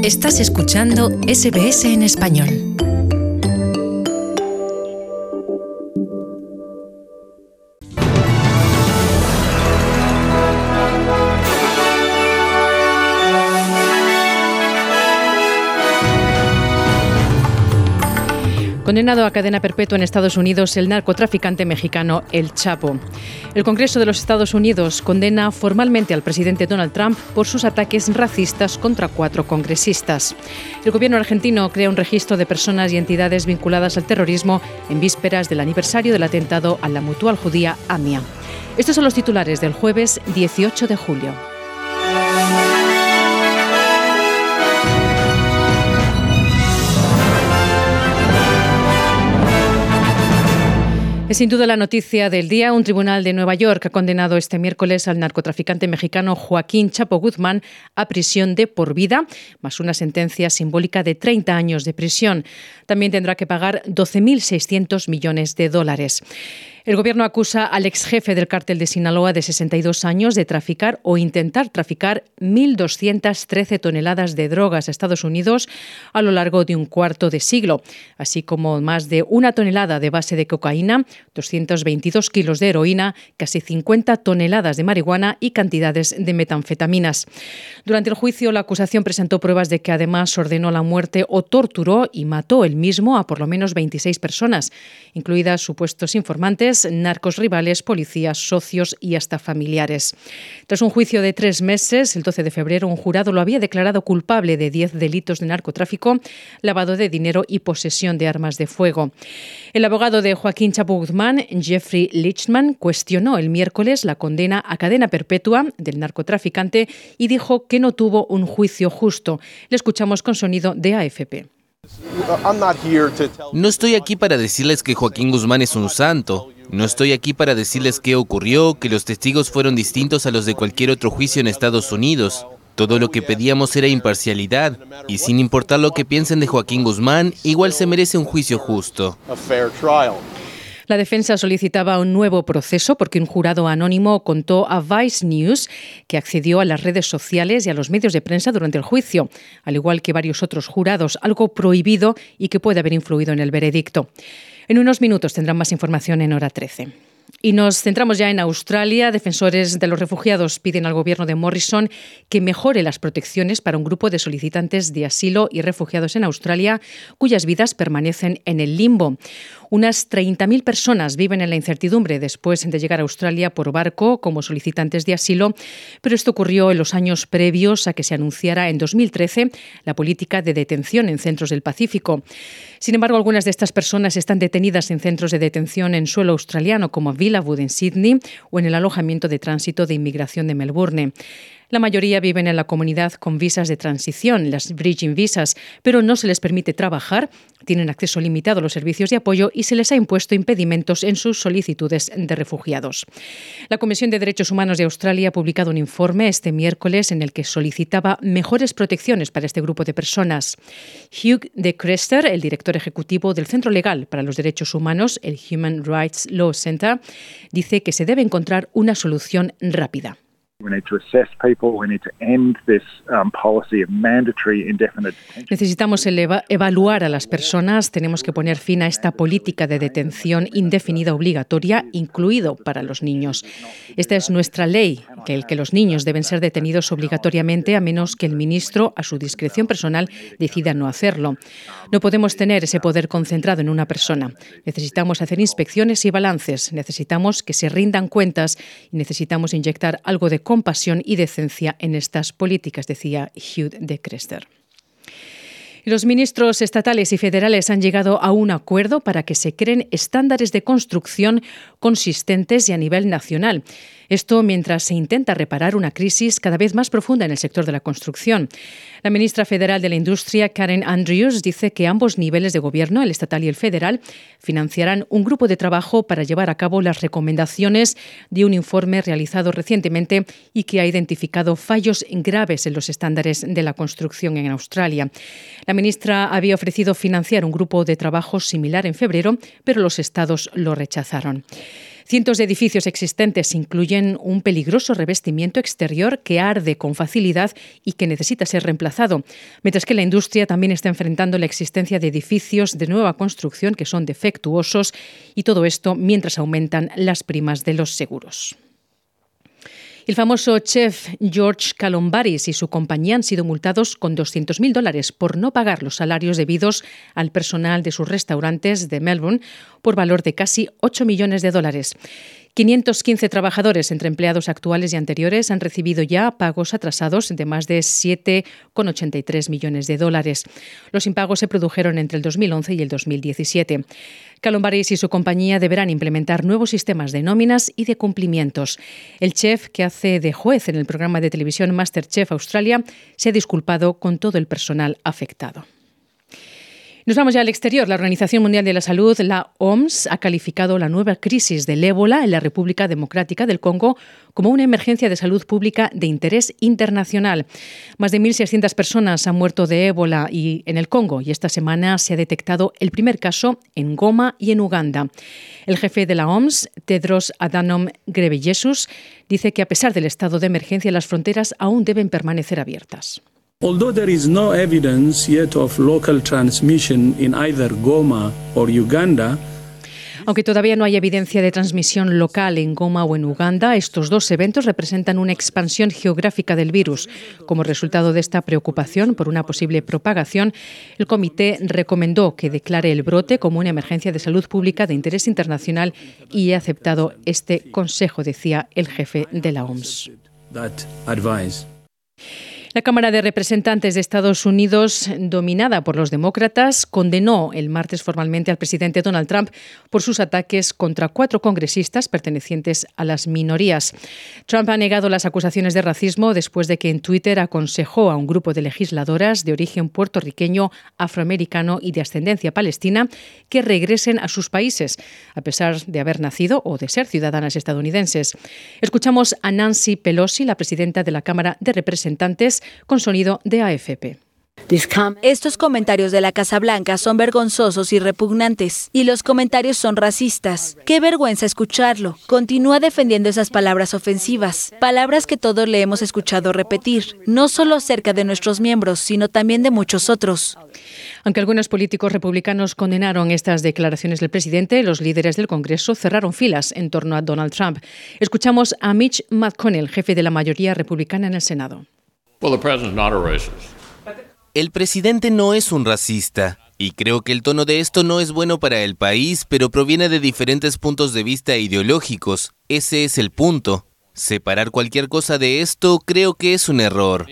Estás escuchando SBS en español. Condenado a cadena perpetua en Estados Unidos el narcotraficante mexicano El Chapo. El Congreso de los Estados Unidos condena formalmente al presidente Donald Trump por sus ataques racistas contra 4 congresistas. El gobierno argentino crea un registro de personas y entidades vinculadas al terrorismo en vísperas del aniversario del atentado a la mutual judía AMIA. Estos son los titulares del jueves 18 de julio. Es sin duda la noticia del día. Un tribunal de Nueva York ha condenado este miércoles al narcotraficante mexicano Joaquín Chapo Guzmán a prisión de por vida, más una sentencia simbólica de 30 años de prisión. También tendrá que pagar $12.600 millones. El gobierno acusa al ex jefe del cártel de Sinaloa de 62 años de traficar o intentar traficar 1.213 toneladas de drogas a Estados Unidos a lo largo de un cuarto de siglo, así como más de 1 tonelada de base de cocaína, 222 kilos de heroína, casi 50 toneladas de marihuana y cantidades de metanfetaminas. Durante el juicio, la acusación presentó pruebas de que además ordenó la muerte o torturó y mató él mismo a por lo menos 26 personas, incluidas supuestos informantes, narcos rivales, policías, socios y hasta familiares. Tras un juicio de 3 meses, el 12 de febrero, un jurado lo había declarado culpable de 10 delitos de narcotráfico, lavado de dinero y posesión de armas de fuego. El abogado de Joaquín Chapo Guzmán, Jeffrey Lichtman, cuestionó el miércoles la condena a cadena perpetua del narcotraficante y dijo que no tuvo un juicio justo. Le escuchamos con sonido de AFP. No estoy aquí para decirles que Joaquín Guzmán es un santo. No estoy aquí para decirles qué ocurrió, que los testigos fueron distintos a los de cualquier otro juicio en Estados Unidos. Todo lo que pedíamos era imparcialidad, y sin importar lo que piensen de Joaquín Guzmán, igual se merece un juicio justo. La defensa solicitaba un nuevo proceso porque un jurado anónimo contó a Vice News que accedió a las redes sociales y a los medios de prensa durante el juicio, al igual que varios otros jurados, algo prohibido y que puede haber influido en el veredicto. En unos minutos tendrán más información en Hora 13. Y nos centramos ya en Australia. Defensores de los refugiados piden al gobierno de Morrison que mejore las protecciones para un grupo de solicitantes de asilo y refugiados en Australia cuyas vidas permanecen en el limbo. Unas 30.000 personas viven en la incertidumbre después de llegar a Australia por barco como solicitantes de asilo, pero esto ocurrió en los años previos a que se anunciara en 2013 la política de detención en centros del Pacífico. Sin embargo, algunas de estas personas están detenidas en centros de detención en suelo australiano como Villawood en Sydney o en el alojamiento de tránsito de inmigración de Melbourne. La mayoría viven en la comunidad con visas de transición, las bridging visas, pero no se les permite trabajar, tienen acceso limitado a los servicios de apoyo y se les ha impuesto impedimentos en sus solicitudes de refugiados. La Comisión de Derechos Humanos de Australia ha publicado un informe este miércoles en el que solicitaba mejores protecciones para este grupo de personas. Hugh de Crester, el director ejecutivo del Centro Legal para los Derechos Humanos, el Human Rights Law Centre, dice que se debe encontrar una solución rápida. Necesitamos evaluar a las personas, tenemos que poner fin a esta política de detención indefinida obligatoria, incluido para los niños. Esta es nuestra ley, que los niños deben ser detenidos obligatoriamente a menos que el ministro, a su discreción personal, decida no hacerlo. No podemos tener ese poder concentrado en una persona. Necesitamos hacer inspecciones y balances, necesitamos que se rindan cuentas y necesitamos inyectar algo de compasión y decencia en estas políticas, decía Hugh de Crester. Los ministros estatales y federales han llegado a un acuerdo para que se creen estándares de construcción consistentes y a nivel nacional. Esto mientras se intenta reparar una crisis cada vez más profunda en el sector de la construcción. La ministra federal de la Industria, Karen Andrews, dice que ambos niveles de gobierno, el estatal y el federal, financiarán un grupo de trabajo para llevar a cabo las recomendaciones de un informe realizado recientemente y que ha identificado fallos graves en los estándares de la construcción en Australia. La ministra había ofrecido financiar un grupo de trabajo similar en febrero, pero los estados lo rechazaron. Cientos de edificios existentes incluyen un peligroso revestimiento exterior que arde con facilidad y que necesita ser reemplazado, mientras que la industria también está enfrentando la existencia de edificios de nueva construcción que son defectuosos, y todo esto mientras aumentan las primas de los seguros. El famoso chef George Calombaris y su compañía han sido multados con $200.000 por no pagar los salarios debidos al personal de sus restaurantes de Melbourne por valor de casi $8 millones. 515 trabajadores, entre empleados actuales y anteriores, han recibido ya pagos atrasados de más de $7,83 millones. Los impagos se produjeron entre el 2011 y el 2017. Calombaris y su compañía deberán implementar nuevos sistemas de nóminas y de cumplimientos. El chef, que hace de juez en el programa de televisión MasterChef Australia, se ha disculpado con todo el personal afectado. Nos vamos ya al exterior. La Organización Mundial de la Salud, la OMS, ha calificado la nueva crisis del ébola en la República Democrática del Congo como una emergencia de salud pública de interés internacional. Más de 1.600 personas han muerto de ébola en el Congo, y esta semana se ha detectado el primer caso en Goma y en Uganda. El jefe de la OMS, Tedros Adhanom Ghebreyesus, dice que a pesar del estado de emergencia, las fronteras aún deben permanecer abiertas. Although there is no evidence yet of local transmission in either Goma or Uganda, aunque todavía no hay evidencia de transmisión local en Goma o en Uganda, estos dos eventos representan una expansión geográfica del virus. Como resultado de esta preocupación por una posible propagación, el comité recomendó que declare el brote como una emergencia de salud pública de interés internacional y ha aceptado este consejo, decía el jefe de la OMS. La Cámara de Representantes de Estados Unidos, dominada por los demócratas, condenó el martes formalmente al presidente Donald Trump por sus ataques contra 4 congresistas pertenecientes a las minorías. Trump ha negado las acusaciones de racismo después de que en Twitter aconsejó a un grupo de legisladoras de origen puertorriqueño, afroamericano y de ascendencia palestina que regresen a sus países, a pesar de haber nacido o de ser ciudadanas estadounidenses. Escuchamos a Nancy Pelosi, la presidenta de la Cámara de Representantes, con sonido de AFP. Estos comentarios de la Casa Blanca son vergonzosos y repugnantes, y los comentarios son racistas. ¡Qué vergüenza escucharlo! Continúa defendiendo esas palabras ofensivas, palabras que todos le hemos escuchado repetir, no solo acerca de nuestros miembros, sino también de muchos otros. Aunque algunos políticos republicanos condenaron estas declaraciones del presidente, los líderes del Congreso cerraron filas en torno a Donald Trump. Escuchamos a Mitch McConnell, jefe de la mayoría republicana en el Senado. El presidente no es un racista, y creo que el tono de esto no es bueno para el país, pero proviene de diferentes puntos de vista ideológicos. Ese es el punto. Separar cualquier cosa de esto creo que es un error.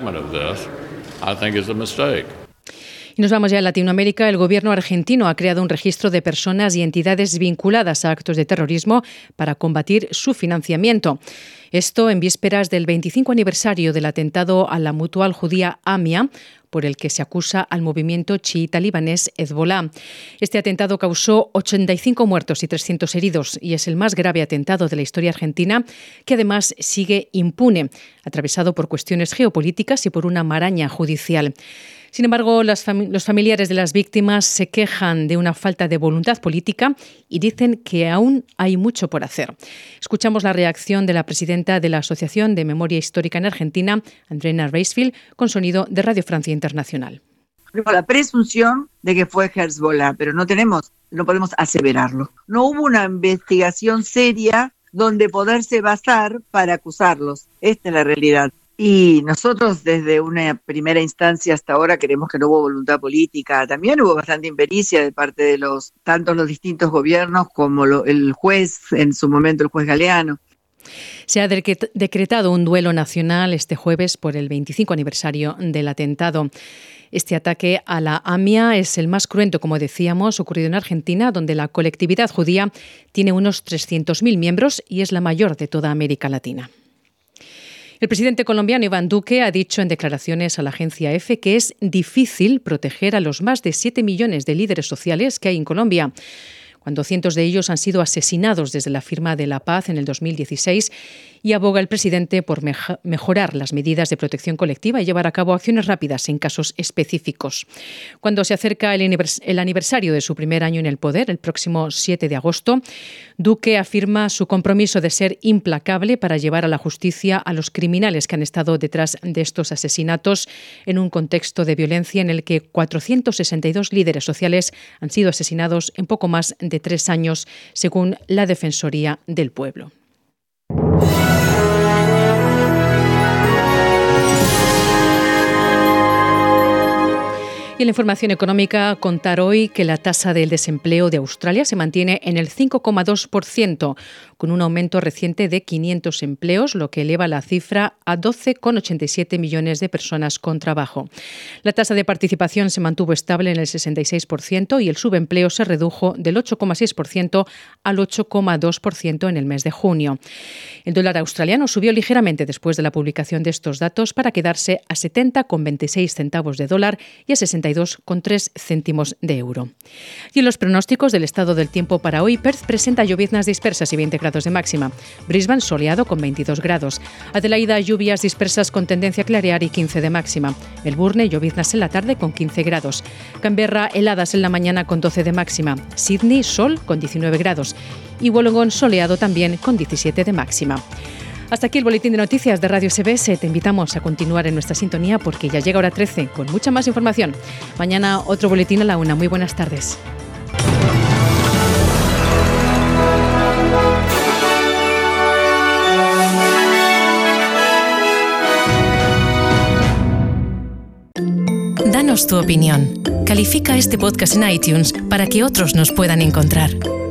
Y nos vamos ya a Latinoamérica. El gobierno argentino ha creado un registro de personas y entidades vinculadas a actos de terrorismo para combatir su financiamiento. Esto en vísperas del 25 aniversario del atentado a la mutual judía AMIA, por el que se acusa al movimiento chiita libanés Hezbollah. Este atentado causó 85 muertos y 300 heridos y es el más grave atentado de la historia argentina, que además sigue impune, atravesado por cuestiones geopolíticas y por una maraña judicial. Sin embargo, los familiares de las víctimas se quejan de una falta de voluntad política y dicen que aún hay mucho por hacer. Escuchamos la reacción de la presidenta de la Asociación de Memoria Histórica en Argentina, Andrea Reisfield, con sonido de Radio Francia Internacional. La presunción de que fue Hezbollah, pero no podemos aseverarlo. No hubo una investigación seria donde poderse basar para acusarlos. Esta es la realidad. Y nosotros desde una primera instancia hasta ahora creemos que no hubo voluntad política. También hubo bastante impericia de parte de tanto los distintos gobiernos como el juez, en su momento el juez Galeano. Se ha decretado un duelo nacional este jueves por el 25 aniversario del atentado. Este ataque a la AMIA es el más cruento, como decíamos, ocurrido en Argentina, donde la colectividad judía tiene unos 300.000 miembros y es la mayor de toda América Latina. El presidente colombiano Iván Duque ha dicho en declaraciones a la agencia EFE que es difícil proteger a los más de 7 millones de líderes sociales que hay en Colombia, cuando cientos de ellos han sido asesinados desde la firma de la paz en el 2016 y aboga el presidente por mejorar las medidas de protección colectiva y llevar a cabo acciones rápidas en casos específicos. Cuando se acerca el aniversario de su primer año en el poder, el próximo 7 de agosto, Duque afirma su compromiso de ser implacable para llevar a la justicia a los criminales que han estado detrás de estos asesinatos en un contexto de violencia en el que 462 líderes sociales han sido asesinados en poco más de 3 años, según la Defensoría del Pueblo. Y en la información económica, contar hoy que la tasa del desempleo de Australia se mantiene en el 5,2%, con un aumento reciente de 500 empleos, lo que eleva la cifra a 12,87 millones de personas con trabajo. La tasa de participación se mantuvo estable en el 66% y el subempleo se redujo del 8,6% al 8,2% en el mes de junio. El dólar australiano subió ligeramente después de la publicación de estos datos para quedarse a 70,26 centavos de dólar y a 62,3 céntimos de euro. Y en los pronósticos del estado del tiempo para hoy, Perth presenta lloviznas dispersas y 20 grados de máxima. Brisbane soleado con 22 grados. Adelaida lluvias dispersas con tendencia a clarear y 15 de máxima. Melbourne lloviznas en la tarde con 15 grados. Canberra heladas en la mañana con 12 de máxima. Sydney sol con 19 grados. Y Wollongong soleado también con 17 de máxima. Hasta aquí el boletín de noticias de Radio SBS. Te invitamos a continuar en nuestra sintonía porque ya llega hora 13 con mucha más información. Mañana otro boletín a la 1. Muy buenas tardes. Danos tu opinión. Califica este podcast en iTunes para que otros nos puedan encontrar.